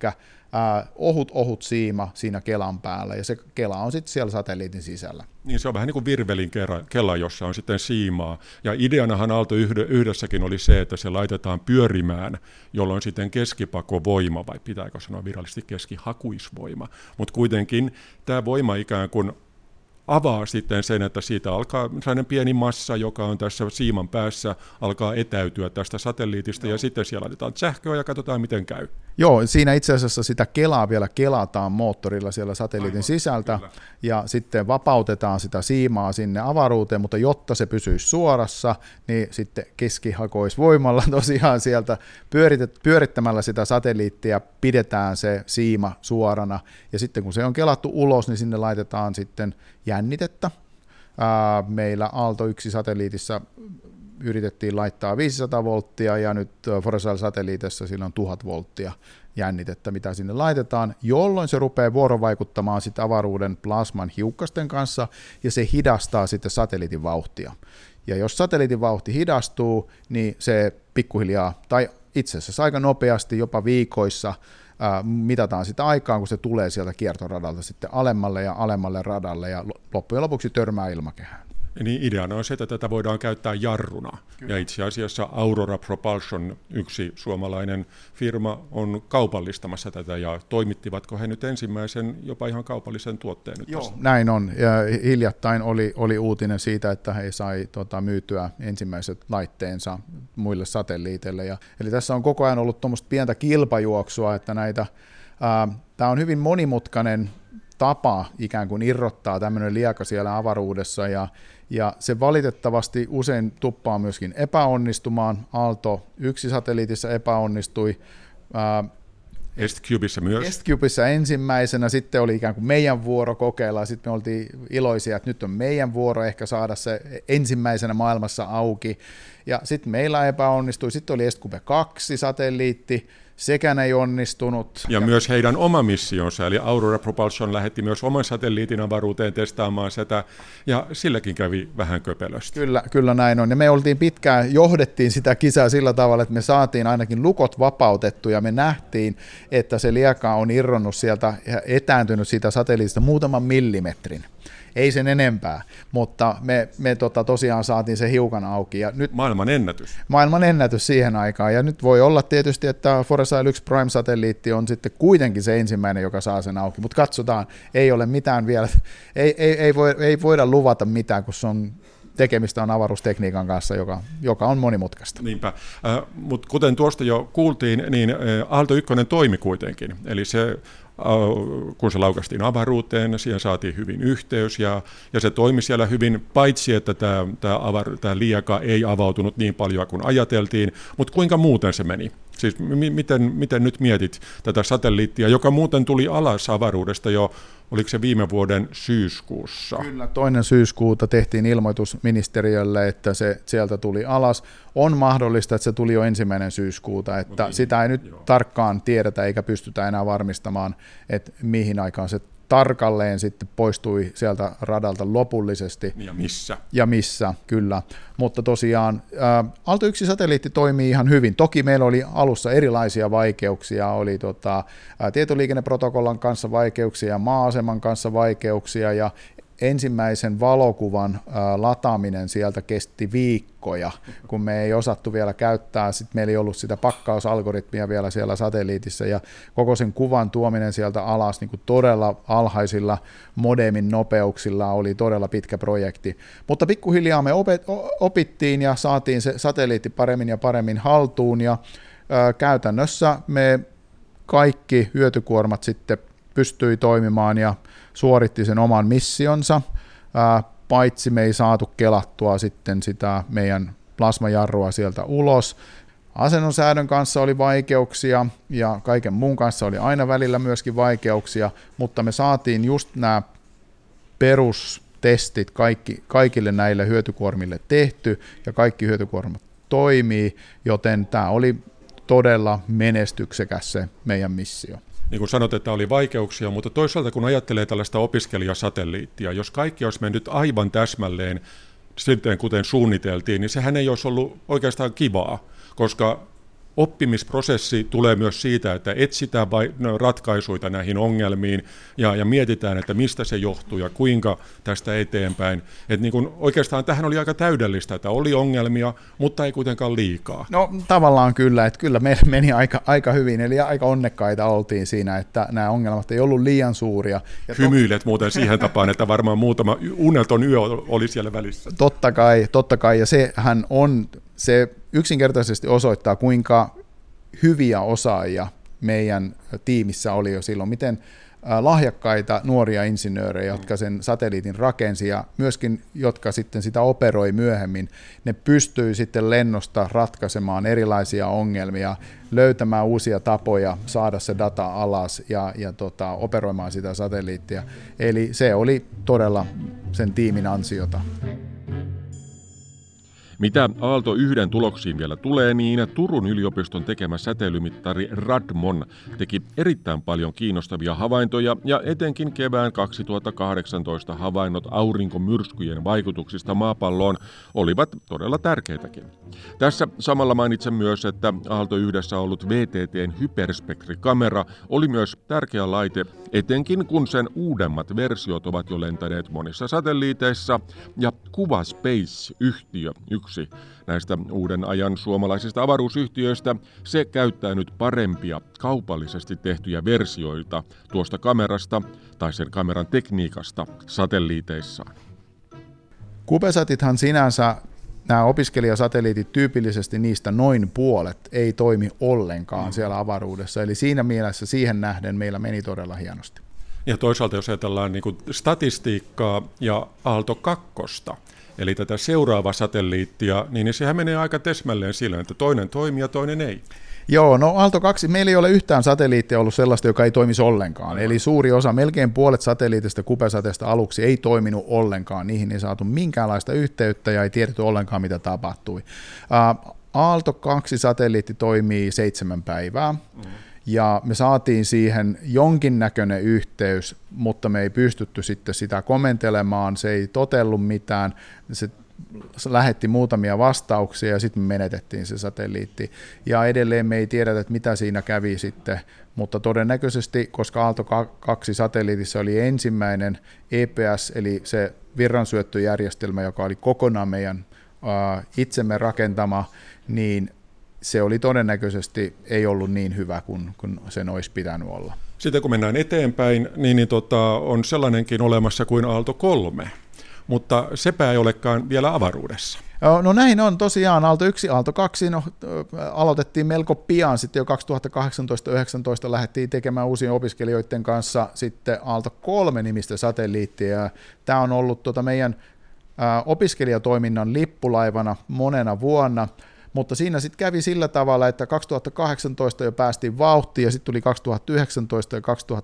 S3: ohut siima siinä kelan päällä, ja se kela on sitten siellä satelliitin sisällä.
S2: Niin se on vähän niin kuin virvelin kela, jossa on sitten siimaa. Ja ideanahan Aalto yhdessäkin oli se, että se laitetaan pyörimään, jolloin sitten keskipakovoima, vai pitääkö sanoa virallisesti keskihakuisvoima. Mutta kuitenkin tämä voima ikään kuin avaa sitten sen, että siitä alkaa sellainen pieni massa, joka on tässä siiman päässä, alkaa etäytyä tästä satelliitista, ja sitten siellä laitetaan sähköä ja katsotaan, miten käy.
S3: Joo, siinä itse asiassa sitä kelaa vielä kelataan moottorilla siellä satelliitin sisältä, kyllä. Ja sitten vapautetaan sitä siimaa sinne avaruuteen, mutta jotta se pysyisi suorassa, niin sitten keskihakoisvoimalla tosiaan sieltä pyörittämällä sitä satelliittia pidetään se siima suorana, ja sitten kun se on kelattu ulos, niin sinne laitetaan sitten jännitettä. Meillä Aalto 1 satelliitissa yritettiin laittaa 500 volttia, ja nyt Foresight-satelliitissa sillä on 1000 volttia jännitettä, mitä sinne laitetaan, jolloin se rupeaa vuorovaikuttamaan sitten avaruuden plasman hiukkasten kanssa, ja se hidastaa sitten satelliitin vauhtia. Ja jos satelliitin vauhti hidastuu, niin se pikkuhiljaa, tai itse asiassa aika nopeasti, jopa viikoissa, mitataan sitä aikaa, kun se tulee sieltä kiertoradalta sitten alemmalle ja alemmalle radalle, ja loppujen lopuksi törmää ilmakehään.
S2: Niin ideana on se, että tätä voidaan käyttää jarruna. Kyllä. Ja itse asiassa Aurora Propulsion, yksi suomalainen firma, on kaupallistamassa tätä, ja toimittivatko he nyt ensimmäisen jopa ihan kaupallisen tuotteen nyt?
S3: Joo, tästä? Näin on. Ja hiljattain oli uutinen siitä, että he sai myytyä ensimmäiset laitteensa muille satelliiteille. Eli tässä on koko ajan ollut tuommoista pientä kilpajuoksua, että tämä on hyvin monimutkainen tapa ikään kuin irrottaa tämmöinen lieka siellä avaruudessa, ja se valitettavasti usein tuppaa myöskin epäonnistumaan. Aalto 1 satelliitissa epäonnistui.
S2: EstCubeissa myös.
S3: EstCubeissa ensimmäisenä, sitten oli ikään kuin meidän vuoro kokeilla, sitten me oltiin iloisia, että nyt on meidän vuoro ehkä saada se ensimmäisenä maailmassa auki, ja sitten meillä epäonnistui, sitten oli EstCube 2 satelliitti, sekään ei onnistunut.
S2: Ja myös heidän oma missionsa, eli Aurora Propulsion lähetti myös oman satelliitin avaruuteen testaamaan sitä, ja silläkin kävi vähän köpelösti.
S3: Kyllä näin on, ja me oltiin johdettiin sitä kisaa sillä tavalla, että me saatiin ainakin lukot vapautettu, ja me nähtiin, että se lieka on irronnut sieltä ja etääntynyt siitä satelliitista muutaman millimetrin. Ei sen enempää, mutta me tosiaan saatiin se hiukan auki. Ja nyt maailman ennätys siihen aikaan, ja nyt voi olla tietysti, että Foresight 1 Prime-satelliitti on sitten kuitenkin se ensimmäinen, joka saa sen auki, mutta katsotaan, ei ole mitään vielä, ei voida luvata mitään, kun se on tekemistä on avaruustekniikan kanssa, joka on monimutkaista.
S2: Niinpä, mutta kuten tuosta jo kuultiin, niin Aalto 1 toimi kuitenkin, eli se kun se laukaistiin avaruuteen, siihen saatiin hyvin yhteys, ja se toimi siellä hyvin, paitsi että tämä lieka ei avautunut niin paljon kuin ajateltiin, mutta kuinka muuten se meni? Siis miten nyt mietit tätä satelliittia, joka muuten tuli alas avaruudesta jo, oliko se viime vuoden syyskuussa?
S3: Kyllä, 2. syyskuuta tehtiin ilmoitus ministeriölle, että se sieltä tuli alas. On mahdollista, että se tuli jo 1. syyskuuta, että sitä ei nyt tarkkaan tiedetä eikä pystytä enää varmistamaan, että mihin aikaan se tarkalleen sitten poistui sieltä radalta lopullisesti. Ja missä, kyllä. Mutta tosiaan Aalto 1 satelliitti toimii ihan hyvin. Toki meillä oli alussa erilaisia vaikeuksia, oli tietoliikenneprotokollan kanssa vaikeuksia, maa-aseman kanssa vaikeuksia, ja ensimmäisen valokuvan lataaminen sieltä kesti viikkoja, kun me ei osattu vielä käyttää, sitten meillä ei ollut sitä pakkausalgoritmia vielä siellä satelliitissa, ja koko sen kuvan tuominen sieltä alas niin kuin todella alhaisilla modemin nopeuksilla oli todella pitkä projekti. Mutta pikkuhiljaa me opittiin ja saatiin se satelliitti paremmin ja paremmin haltuun, ja käytännössä me kaikki hyötykuormat sitten pystyi toimimaan ja suoritti sen oman missionsa, paitsi me ei saatu kelattua sitten sitä meidän plasmajarrua sieltä ulos. Asennonsäädön kanssa oli vaikeuksia ja kaiken muun kanssa oli aina välillä myöskin vaikeuksia, mutta me saatiin just nämä perustestit kaikille näille hyötykuormille tehty ja kaikki hyötykuormat toimii, joten tämä oli todella menestyksekäs se meidän missio.
S2: Niin kuin sanot, että oli vaikeuksia, mutta toisaalta kun ajattelee tällaista opiskelijasatelliittia, jos kaikki olisi mennyt aivan täsmälleen sitten kuten suunniteltiin, niin sehän ei olisi ollut oikeastaan kivaa, koska oppimisprosessi tulee myös siitä, että etsitään ratkaisuja näihin ongelmiin ja mietitään, että mistä se johtuu ja kuinka tästä eteenpäin. Että niin kun oikeastaan tähän oli aika täydellistä, että oli ongelmia, mutta ei kuitenkaan liikaa.
S3: No tavallaan kyllä, että kyllä meillä meni aika hyvin, eli aika onnekkaita oltiin siinä, että nämä ongelmat ei ollut liian suuria.
S2: Hymyilet muuten siihen tapaan, että varmaan muutama uneton yö oli siellä välissä.
S3: Totta kai, ja se yksinkertaisesti osoittaa, kuinka hyviä osaajia meidän tiimissä oli jo silloin, miten lahjakkaita nuoria insinöörejä, jotka sen satelliitin rakensi ja myöskin, jotka sitten sitä operoi myöhemmin, ne pystyi sitten lennosta ratkaisemaan erilaisia ongelmia, löytämään uusia tapoja saada se data alas ja operoimaan sitä satelliittia. Eli se oli todella sen tiimin ansiota.
S2: Mitä Aalto 1 tuloksiin vielä tulee, niin Turun yliopiston tekemä säteilymittari Radmon teki erittäin paljon kiinnostavia havaintoja ja etenkin kevään 2018 havainnot aurinkomyrskyjen vaikutuksista maapalloon olivat todella tärkeitäkin. Tässä samalla mainitsen myös, että Aalto 1 ollut VTT:n hyperspektrikamera oli myös tärkeä laite, etenkin kun sen uudemmat versiot ovat jo lentäneet monissa satelliiteissa ja Kuvaspace-yhtiö, yksi näistä uuden ajan suomalaisista avaruusyhtiöistä, se käyttää nyt parempia kaupallisesti tehtyjä versioita tuosta kamerasta tai sen kameran tekniikasta satelliiteissaan.
S3: CubeSatithan sinänsä, nämä opiskelijasatelliitit tyypillisesti niistä noin puolet ei toimi ollenkaan siellä avaruudessa, eli siinä mielessä siihen nähden meillä meni todella hienosti.
S2: Ja toisaalta jos ajatellaan niin kuin statistiikkaa ja Aalto 2, eli tätä seuraavaa satelliittia, niin sehän menee aika täsmälleen sillä, että toinen toimii ja toinen ei.
S3: Joo, no Aalto 2, meillä ei ole yhtään satelliittia ollut sellaista, joka ei toimisi ollenkaan. Aivan. Eli suuri osa, melkein puolet satelliitista CubeSatista aluksi ei toiminut ollenkaan. Niihin ei saatu minkäänlaista yhteyttä ja ei tiedetty ollenkaan, mitä tapahtui. Aalto 2 satelliitti toimii 7 päivää. Ja me saatiin siihen jonkinnäköinen yhteys, mutta me ei pystytty sitten sitä komentelemaan, se ei totellut mitään, se lähetti muutamia vastauksia ja sitten me menetettiin se satelliitti. Ja edelleen me ei tiedetä, että mitä siinä kävi sitten, mutta todennäköisesti, koska Aalto 2 satelliitissa oli ensimmäinen EPS, eli se virransyöttöjärjestelmä, joka oli kokonaan meidän itsemme rakentama, niin se oli todennäköisesti ei ollut niin hyvä kuin sen olisi pitänyt olla.
S2: Sitten kun mennään eteenpäin, niin on sellainenkin olemassa kuin Aalto 3, mutta sepä ei olekaan vielä avaruudessa.
S3: No näin on tosiaan. Aalto 1, Aalto 2 aloitettiin melko pian, sitten jo 2018-2019 lähdettiin tekemään uusien opiskelijoiden kanssa sitten Aalto 3 nimistä satelliittia. Tämä on ollut meidän opiskelijatoiminnan lippulaivana monena vuonna. Mutta siinä sitten kävi sillä tavalla, että 2018 jo päästiin vauhtiin ja sitten tuli 2019 ja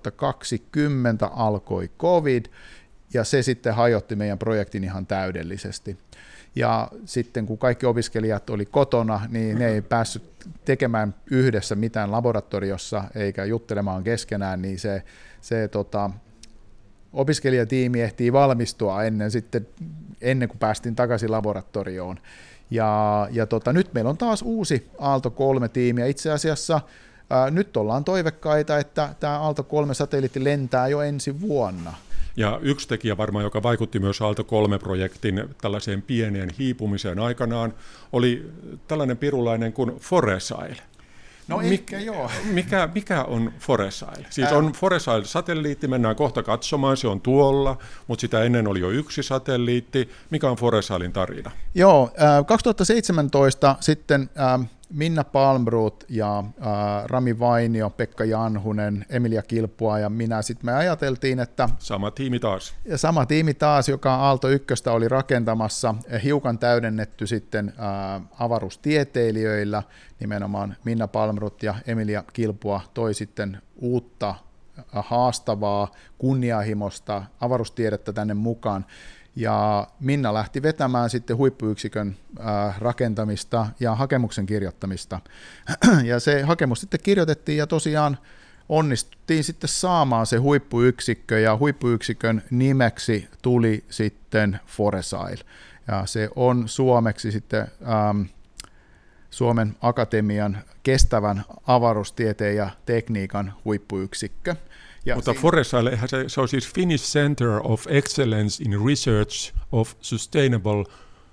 S3: 2020 alkoi COVID ja se sitten hajotti meidän projektin ihan täydellisesti. Ja sitten kun kaikki opiskelijat oli kotona, niin ne ei päässyt tekemään yhdessä mitään laboratoriossa eikä juttelemaan keskenään, niin se opiskelijatiimi ehtii valmistua ennen kuin päästiin takaisin laboratorioon. Ja nyt meillä on taas uusi Aalto 3-tiimi, ja itse asiassa nyt ollaan toivekkaita, että tämä Aalto 3-satelliitti lentää jo ensi vuonna.
S2: Ja yksi tekijä varmaan, joka vaikutti myös Aalto 3-projektin tällaiseen pieneen hiipumiseen aikanaan, oli tällainen pirulainen kuin Foresail.
S3: No ehkä joo.
S2: Mikä on Foresail? Siis on Foresail-satelliitti, mennään kohta katsomaan, se on tuolla, mutta sitä ennen oli jo yksi satelliitti. Mikä on Foresailin tarina?
S3: Joo, 2017 sitten Minna Palmroth ja Rami Vainio, Pekka Janhunen, Emilia Kilpua ja minä sitten me ajateltiin, että
S2: sama tiimi taas, joka Aalto 1 oli rakentamassa, hiukan täydennetty sitten avaruustieteilijöillä, nimenomaan Minna Palmroth ja Emilia Kilpua toi sitten uutta, haastavaa, kunnianhimoista avaruustiedettä tänne mukaan. Ja Minna lähti vetämään sitten huippuyksikön rakentamista ja hakemuksen kirjoittamista. Ja se hakemus sitten kirjoitettiin ja tosiaan onnistuttiin sitten saamaan se huippuyksikkö ja huippuyksikön nimeksi tuli sitten Foresail. Ja se on suomeksi sitten
S3: Suomen Akatemian kestävän avaruustieteen ja tekniikan huippuyksikkö.
S1: Mutta Foresight, se on siis Finnish Center of Excellence in Research of Sustainable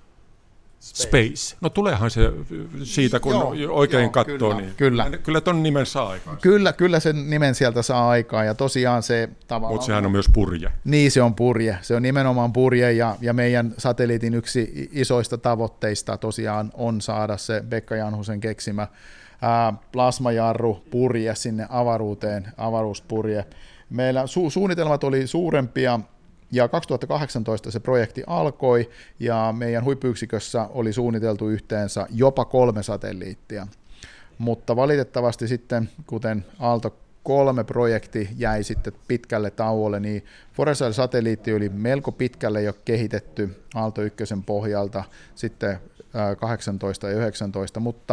S1: Space. No tuleehan se siitä, kun oikein katsoo. Kyllä ton nimen saa aikaan.
S3: Kyllä sen nimen sieltä saa aikaan, ja tosiaan se tavallaan...
S1: Mutta sehän on myös purje.
S3: Niin, se on purje. Se on nimenomaan purje, ja meidän satelliitin yksi isoista tavoitteista tosiaan on saada se Pekka Janhusen keksimä plasmajarru purje sinne avaruuteen, avaruuspurje. Meillä suunnitelmat oli suurempia, ja 2018 se projekti alkoi, ja meidän huippuyksikössä oli suunniteltu yhteensä jopa 3 satelliittia. Mutta valitettavasti sitten, kuten Aalto 3-projekti jäi sitten pitkälle tauolle, niin Foresight-satelliitti oli melko pitkälle jo kehitetty Aalto 1 pohjalta sitten 18 ja 19, mutta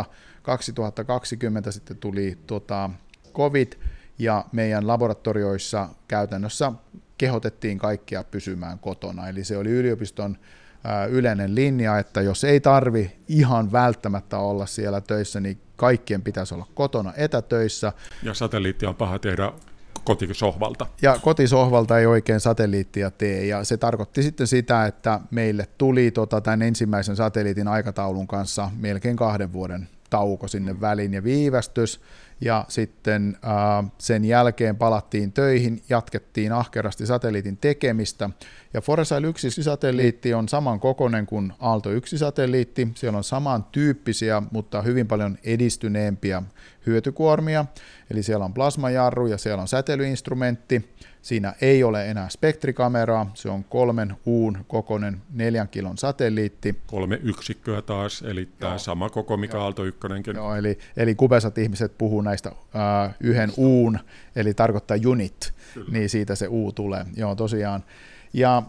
S3: 2020 sitten tuli COVID, ja meidän laboratorioissa käytännössä kehotettiin kaikkia pysymään kotona. Eli se oli yliopiston yleinen linja, että jos ei tarvi ihan välttämättä olla siellä töissä, niin kaikkien pitäisi olla kotona etätöissä.
S1: Ja satelliitti on paha tehdä kotisohvalta.
S3: Ja kotisohvalta ei oikein satelliittia tee, ja se tarkoitti sitten sitä, että meille tuli tämän ensimmäisen satelliitin aikataulun kanssa melkein 2 vuoden tauko sinne väliin ja viivästys, ja sitten sen jälkeen palattiin töihin, jatkettiin ahkerasti satelliitin tekemistä, ja Foresight 1-satelliitti on saman kokoinen kuin Aalto 1-satelliitti, siellä on samantyyppisiä, mutta hyvin paljon edistyneempiä hyötykuormia, eli siellä on plasmajarru ja siellä on säteilyinstrumentti, siinä ei ole enää spektrikameraa, se on 3 uun kokoinen 4 kilon satelliitti.
S1: 3 yksikköä taas, eli tämä sama koko, mikä Aalto 1:nkin.
S3: Joo, eli kupesat ihmiset puhuu näistä yhden uun, eli tarkoittaa unit, kyllä. Niin siitä se u tulee. Joo, tosiaan. Ja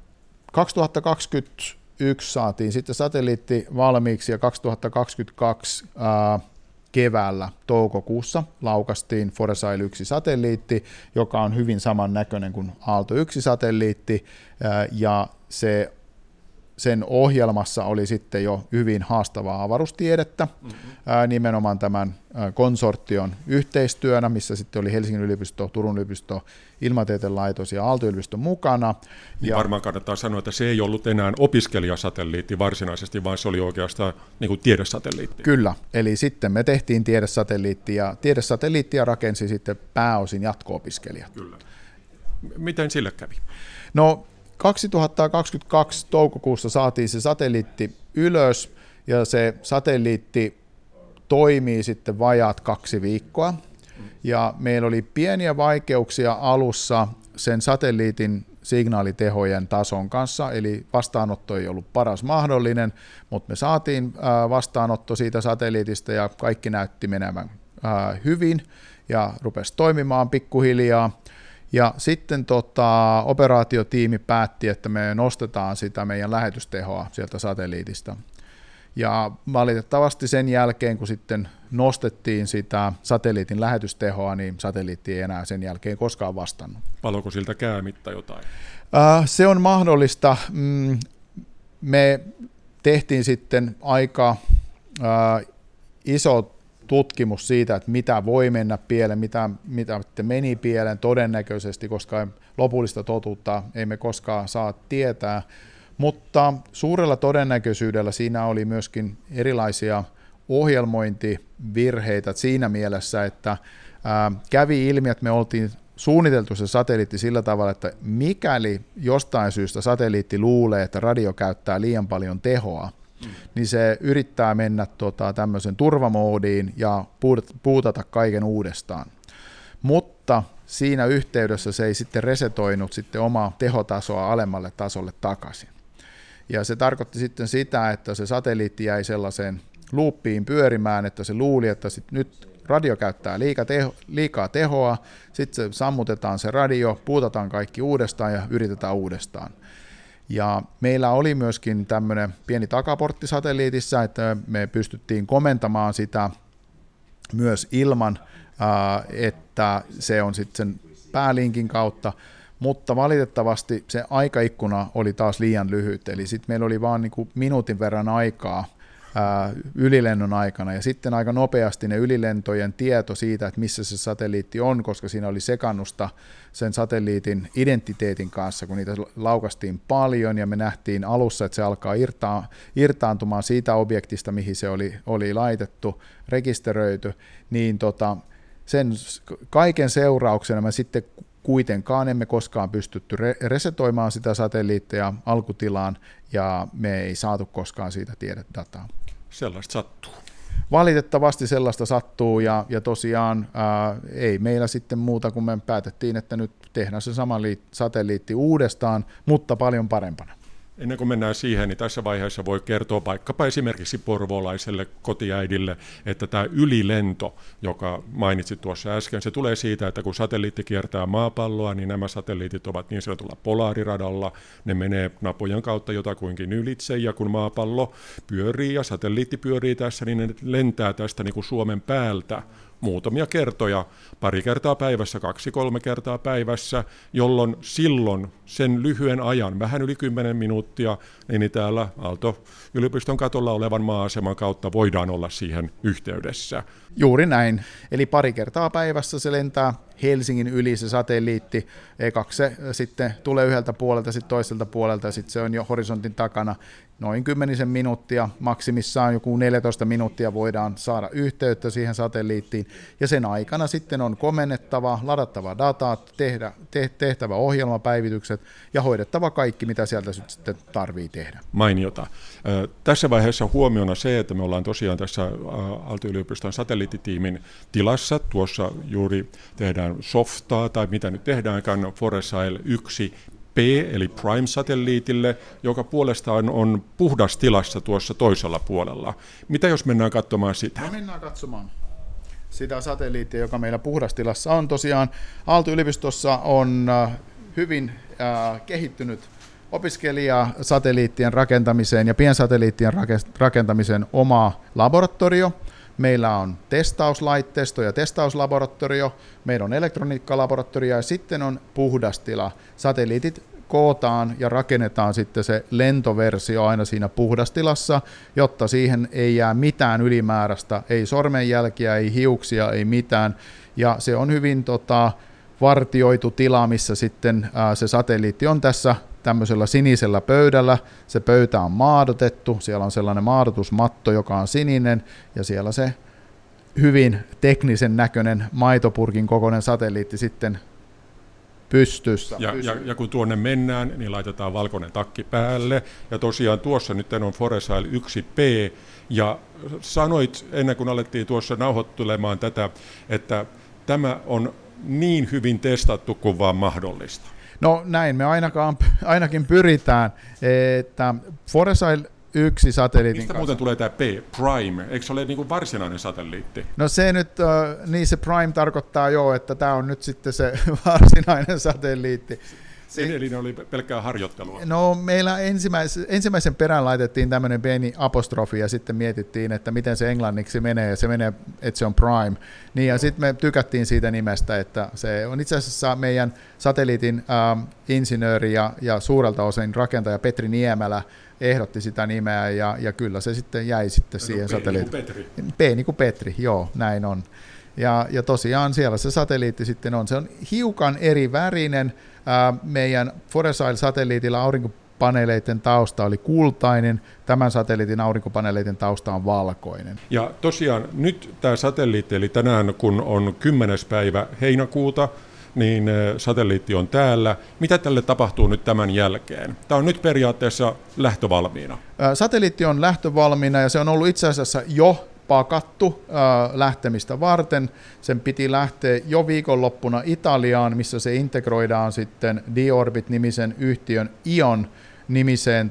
S3: 2021 saatiin sitten satelliitti valmiiksi, ja 2022 keväällä toukokuussa laukastiin Foresight 1-satelliitti, joka on hyvin samannäköinen kuin Aalto 1-satelliitti, ja sen ohjelmassa oli sitten jo hyvin haastavaa avaruustiedettä, nimenomaan tämän konsortion yhteistyönä, missä sitten oli Helsingin yliopisto, Turun yliopisto, Ilmatieteen laitos ja Aalto-yliopisto mukana.
S1: Niin varmaan kannattaa sanoa, että se ei ollut enää opiskelijasatelliitti varsinaisesti, vaan se oli oikeastaan niin kuin tiedesatelliitti.
S3: Kyllä, eli sitten me tehtiin tiedesatelliittia rakensi sitten pääosin jatko-opiskelijat.
S1: Kyllä. Miten sille kävi?
S3: No, 2022 toukokuussa saatiin se satelliitti ylös, ja se satelliitti toimii sitten vajaat 2 viikkoa, ja meillä oli pieniä vaikeuksia alussa sen satelliitin signaalitehojen tason kanssa, eli vastaanotto ei ollut paras mahdollinen, mutta me saatiin vastaanotto siitä satelliitista, ja kaikki näytti menevän hyvin, ja rupesi toimimaan pikkuhiljaa. Ja sitten operaatiotiimi päätti, että me nostetaan sitä meidän lähetystehoa sieltä satelliitista. Ja valitettavasti sen jälkeen, kun sitten nostettiin sitä satelliitin lähetystehoa, niin satelliitti ei enää sen jälkeen koskaan vastannut.
S1: Paloiko siltä käämittä jotain?
S3: Se on mahdollista. Me tehtiin sitten aika iso tutkimus siitä, että mitä voi mennä pieleen, mitä meni pieleen todennäköisesti, koska lopullista totuutta emme koskaan saa tietää, mutta suurella todennäköisyydellä siinä oli myöskin erilaisia ohjelmointivirheitä siinä mielessä, että kävi ilmi, että me oltiin suunniteltu se satelliitti sillä tavalla, että mikäli jostain syystä satelliitti luulee, että radio käyttää liian paljon tehoa, niin se yrittää mennä tämmöisen turvamoodiin ja puutata kaiken uudestaan. Mutta siinä yhteydessä se ei sitten resetoinut sitten omaa tehotasoa alemmalle tasolle takaisin. Ja se tarkoitti sitten sitä, että se satelliitti jäi sellaiseen loopiin pyörimään, että se luuli, että nyt radio käyttää liikaa tehoa, sitten se sammutetaan se radio, puutataan kaikki uudestaan ja yritetään uudestaan. Ja meillä oli myöskin tämmöinen pieni takaportti satelliitissa, että me pystyttiin komentamaan sitä myös ilman, että se on sitten sen päälinkin kautta, mutta valitettavasti se aikaikkuna oli taas liian lyhyt, eli sitten meillä oli vaan niin kuin minuutin verran aikaa ylilennon aikana, ja sitten aika nopeasti ne ylilentojen tieto siitä, että missä se satelliitti on, koska siinä oli sekannusta sen satelliitin identiteetin kanssa, kun niitä laukastiin paljon, ja me nähtiin alussa, että se alkaa irtaantumaan siitä objektista, mihin se oli laitettu, rekisteröity, niin sen kaiken seurauksena me sitten kuitenkaan emme koskaan pystytty resetoimaan sitä satelliittia alkutilaan, ja me ei saatu koskaan siitä tiededataa.
S1: Sellaista sattuu.
S3: Valitettavasti sellaista sattuu, ja tosiaan ei meillä sitten muuta, kun me päätettiin, että nyt tehdään se sama satelliitti uudestaan, mutta paljon parempana.
S1: Ennen kuin mennään siihen, niin tässä vaiheessa voi kertoa vaikkapa esimerkiksi porvoolaiselle kotiäidille, että tämä ylilento, joka mainitsit tuossa äsken, se tulee siitä, että kun satelliitti kiertää maapalloa, niin nämä satelliitit ovat niin sanotulla polaariradalla, ne menee napojen kautta jotakuinkin ylitse, ja kun maapallo pyörii ja satelliitti pyörii tässä, niin ne lentää tästä niin kuin Suomen päältä muutamia kertoja, pari kertaa päivässä, 2-3 kertaa päivässä, jolloin silloin sen lyhyen ajan, vähän yli 10 minuuttia, niin täällä Aalto-yliopiston katolla olevan maa-aseman kautta voidaan olla siihen yhteydessä.
S3: Juuri näin. Eli pari kertaa päivässä se lentää Helsingin yli se satelliitti. Ekaksi se sitten tulee yhdeltä puolelta, sitten toiselta puolelta, ja sitten se on jo horisontin takana. Noin 10 minuuttia, maksimissaan joku 14 minuuttia voidaan saada yhteyttä siihen satelliittiin, ja sen aikana sitten on komennettava, ladattava dataa, tehtävä ohjelmapäivitykset ja hoidettava kaikki, mitä sieltä sitten tarvii tehdä.
S1: Mainiota. Tässä vaiheessa huomiona se, että me ollaan tosiaan tässä Aalto-yliopiston satelliittitiimin tilassa. Tuossa juuri tehdään softaa, tai mitä nyt tehdäänkään, Foresight 1P, eli Prime-satelliitille, joka puolestaan on puhdastilassa tuossa toisella puolella. Mitä jos mennään katsomaan sitä?
S3: Me mennään katsomaan sitä satelliittia, joka meillä puhdastilassa on. Tosiaan Aalto-yliopistossa on hyvin kehittynyt opiskelija satelliittien rakentamiseen ja piensatelliittien rakentamiseen oma laboratorio. Meillä on testauslaitteisto ja testauslaboratorio, meillä on elektroniikkalaboratorio ja sitten on puhdastila. Satelliitit kootaan ja rakennetaan sitten se lentoversio aina siinä puhdastilassa, jotta siihen ei jää mitään ylimääräistä, ei sormenjälkiä, ei hiuksia, ei mitään. Ja se on hyvin vartioitu tila, missä sitten se satelliitti on tässä tämmöisellä sinisellä pöydällä. Se pöytä on maadotettu, siellä on sellainen maadotusmatto, joka on sininen, ja siellä se hyvin teknisen näköinen maitopurkin kokoinen satelliitti sitten pystyssä.
S1: Ja kun tuonne mennään, niin laitetaan valkoinen takki päälle, ja tosiaan tuossa nyt on Foresight 1P, ja sanoit ennen kuin alettiin tuossa nauhoittelemaan tätä, että tämä on niin hyvin testattu kuin vaan mahdollista.
S3: No näin me ainakin pyritään, että Foresight 1 satelliitin
S1: Mistä muuten tulee tämä P, Prime? Eikö se ole niin kuin varsinainen satelliitti?
S3: No se nyt, niin se Prime tarkoittaa jo, että tämä on nyt sitten se varsinainen satelliitti.
S1: Eli ne oli pelkkää harjoittelua.
S3: No meillä ensimmäisen perään laitettiin tämmöinen pieni apostrofi ja sitten mietittiin, että miten se englanniksi menee, ja se menee, että se on Prime. Niin, ja sitten me tykättiin siitä nimestä, että se on itse asiassa meidän satelliitin insinööri ja suurelta osin rakentaja Petri Niemelä ehdotti sitä nimeä, ja kyllä se sitten jäi sitten siihen satelliittiin. P niin kuin Petri, joo, näin on. Ja tosiaan siellä se satelliitti sitten on. Se on hiukan eri värinen. Meidän Foresight-satelliitilla aurinkopaneeleiden tausta oli kultainen, tämän satelliitin aurinkopaneeleiden tausta on valkoinen.
S1: Ja tosiaan nyt tämä satelliitti, eli tänään kun on 10. päivä heinäkuuta, niin satelliitti on täällä. Mitä tälle tapahtuu nyt tämän jälkeen? Tämä on nyt periaatteessa lähtövalmiina.
S3: Satelliitti on lähtövalmiina, ja se on ollut itse asiassa jo pakattu lähtemistä varten. Sen piti lähteä jo viikonloppuna Italiaan, missä se integroidaan sitten D-Orbit-nimisen yhtiön ION-nimiseen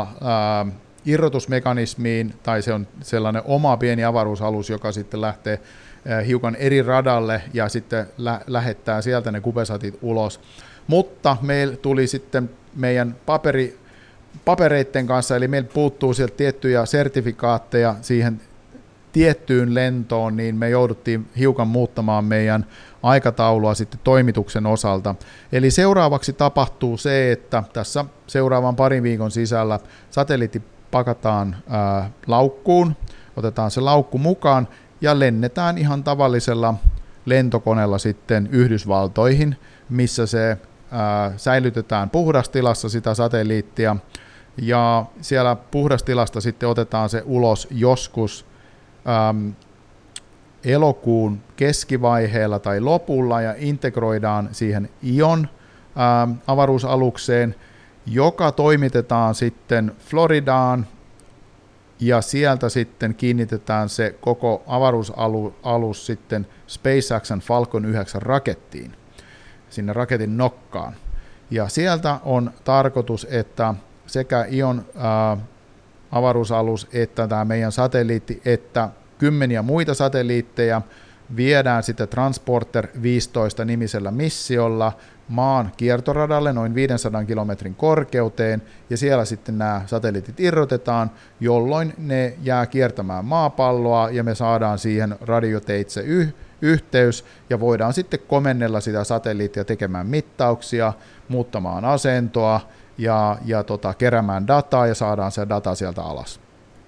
S3: irrotusmekanismiin, tai se on sellainen oma pieni avaruusalus, joka sitten lähtee hiukan eri radalle ja sitten lähettää sieltä ne kubesatit ulos. Mutta meillä tuli sitten meidän papereiden kanssa, eli meillä puuttuu sieltä tiettyjä sertifikaatteja siihen tiettyyn lentoon, niin me jouduttiin hiukan muuttamaan meidän aikataulua sitten toimituksen osalta. Eli seuraavaksi tapahtuu se, että tässä seuraavan parin viikon sisällä satelliitti pakataan laukkuun, otetaan se laukku mukaan ja lennetään ihan tavallisella lentokoneella sitten Yhdysvaltoihin, missä se säilytetään puhdastilassa sitä satelliittia, ja siellä puhdastilasta sitten otetaan se ulos joskus elokuun keskivaiheella tai lopulla ja integroidaan siihen ION avaruusalukseen, joka toimitetaan sitten Floridaan, ja sieltä sitten kiinnitetään se koko avaruusalus sitten SpaceX:n Falcon 9 rakettiin, sinne raketin nokkaan. Ja sieltä on tarkoitus, että sekä ION avaruusalus että tämä meidän satelliitti, että kymmeniä muita satelliitteja viedään sitten Transporter 15 nimisellä missiolla maan kiertoradalle noin 500 kilometrin korkeuteen, ja siellä sitten nämä satelliitit irrotetaan, jolloin ne jää kiertämään maapalloa, ja me saadaan siihen radioteitse yhteys, ja voidaan sitten komennella sitä satelliittia tekemään mittauksia, muuttamaan asentoa, ja keräämään dataa, ja saadaan se data sieltä alas.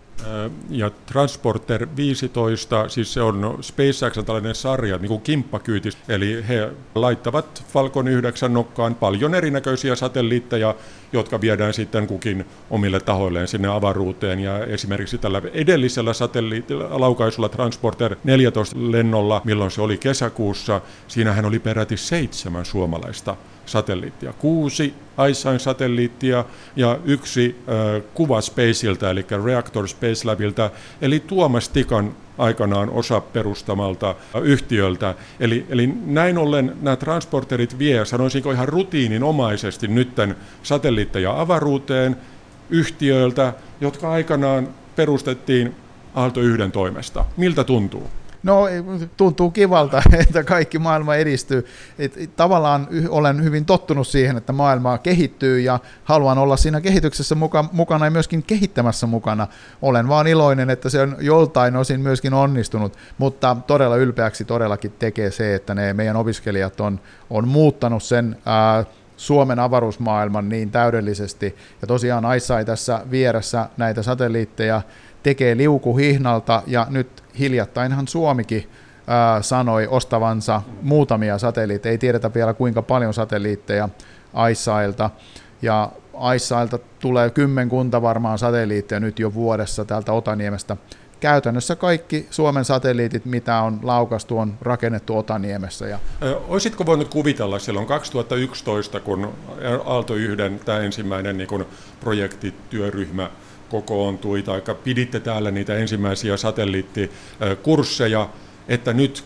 S1: Ja Transporter 15, siis se on SpaceX:n tällainen sarja, niin kuin kimppakyyti, eli he laittavat Falcon 9 nokkaan paljon erinäköisiä satelliitteja, jotka viedään sitten omille tahoilleen sinne avaruuteen, ja esimerkiksi tällä edellisellä laukaisulla Transporter 14 lennolla, milloin se oli kesäkuussa, siinähän oli peräti 7 suomalaista satelliittia, 6 ICEYE-satelliittia ja 1 kuva Spaceilta, eli Reactor Space Labilta, eli Tuomas Tikan aikanaan osa perustamalta yhtiöltä. Eli näin ollen nämä transporterit vie, sanoisinko ihan rutiininomaisesti nytten satelliitteja avaruuteen yhtiöiltä, jotka aikanaan perustettiin Aalto-1 toimesta. Miltä tuntuu?
S3: No, tuntuu kivalta, että kaikki maailma edistyy. Tavallaan olen hyvin tottunut siihen, että maailma kehittyy ja haluan olla siinä kehityksessä mukana ja myöskin kehittämässä mukana. Olen vaan iloinen, että se on joltain osin myöskin onnistunut, mutta todella ylpeäksi todellakin tekee se, että ne meidän opiskelijat on muuttanut sen Suomen avaruusmaailman niin täydellisesti. Ja tosiaan ICEYE tässä vieressä näitä satelliitteja tekee liukuhihnalta, ja nyt hiljattainhan Suomikin sanoi ostavansa muutamia satelliitteja, ei tiedetä vielä kuinka paljon satelliitteja ICEYElta, ja ICEYElta tulee 10 varmaan satelliitteja nyt jo vuodessa täältä Otaniemestä. Käytännössä kaikki Suomen satelliitit, mitä on laukaistu, on rakennettu Otaniemessä.
S1: Olisitko voinut kuvitella silloin 2011, kun Aalto-1 tämä ensimmäinen niin projektityöryhmä kokoontui, tai piditte täällä niitä ensimmäisiä satelliittikursseja, että nyt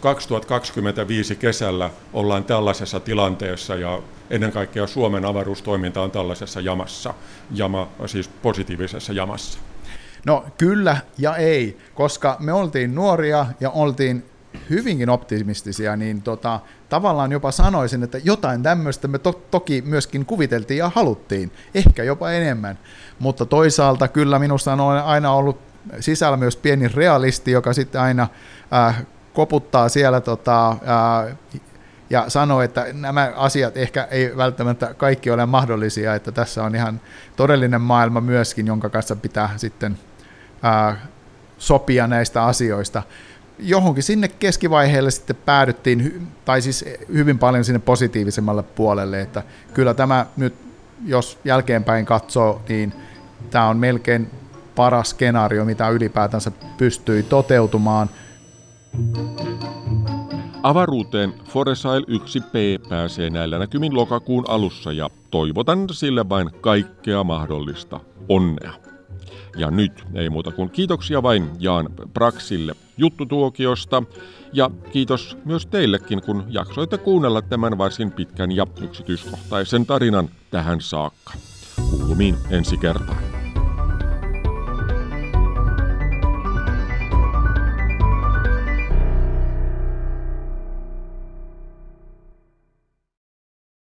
S1: 2025 kesällä ollaan tällaisessa tilanteessa, ja ennen kaikkea Suomen avaruustoiminta on tällaisessa jamassa, siis positiivisessa jamassa?
S3: No kyllä ja ei, koska me oltiin nuoria ja oltiin hyvinkin optimistisia, niin tavallaan jopa sanoisin, että jotain tämmöistä me toki myöskin kuviteltiin ja haluttiin, ehkä jopa enemmän, mutta toisaalta kyllä minusta on aina ollut sisällä myös pieni realisti, joka sitten aina koputtaa siellä ja sanoo, että nämä asiat ehkä ei välttämättä kaikki ole mahdollisia, että tässä on ihan todellinen maailma myöskin, jonka kanssa pitää sitten sopia näistä asioista. Johonkin sinne keskivaiheelle sitten päädyttiin, tai siis hyvin paljon sinne positiivisemmalle puolelle, että kyllä tämä nyt, jos jälkeenpäin katsoo, niin tämä on melkein paras skenaario, mitä ylipäätänsä pystyi toteutumaan.
S2: Avaruuteen Foresight 1P pääsee näillä näkymin lokakuun alussa, ja toivotan sille vain kaikkea mahdollista onnea. Ja nyt ei muuta kuin kiitoksia vain Jan Braxille juttutuokiosta, ja kiitos myös teillekin, kun jaksoitte kuunnella tämän varsin pitkän ja yksityiskohtaisen tarinan tähän saakka. Kuulumiin ensi kertaan.